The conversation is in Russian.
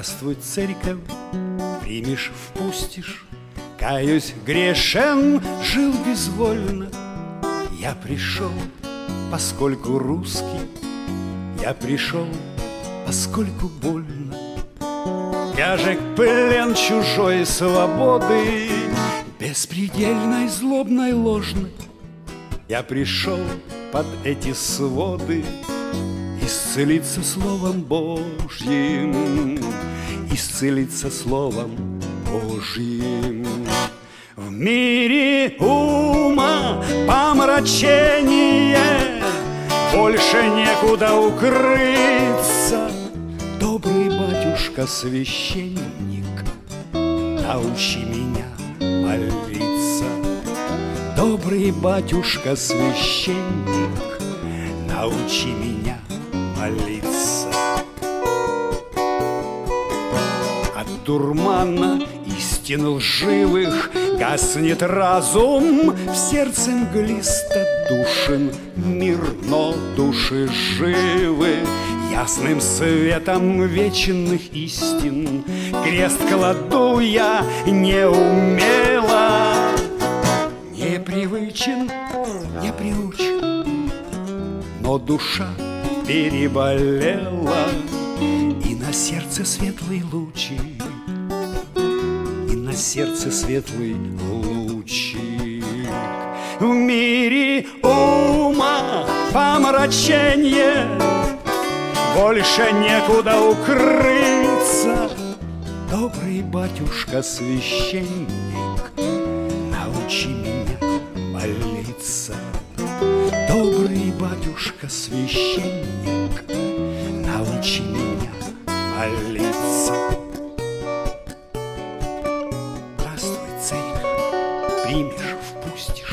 Здравствуй, церковь, примешь, впустишь. Каюсь, грешен, жил безвольно. Я пришел, поскольку русский. Я пришел, поскольку больно. Тяжек плен чужой свободы, беспредельной, злобной, ложной. Я пришел под эти своды исцелиться Словом Божьим, исцелиться Словом Божьим. В мире ума помрачение, больше некуда укрыться. Добрый батюшка священник, научи меня молиться. Добрый батюшка священник, научи меня молиться. От дурмана истин лживых гаснет разум, в сердце мглисто душен мир, но души живы ясным светом вечных истин. Крест кладу я неумело, непривычен, не приучен, но душа переболела, и на сердце светлый лучик, и на сердце светлый лучик. В мире ума помрачение, больше некуда укрыться. Добрый батюшка священник, научи меня молиться. Добрый батюшка священник, научи меня молиться. Здравствуй, церковь, примешь, впустишь.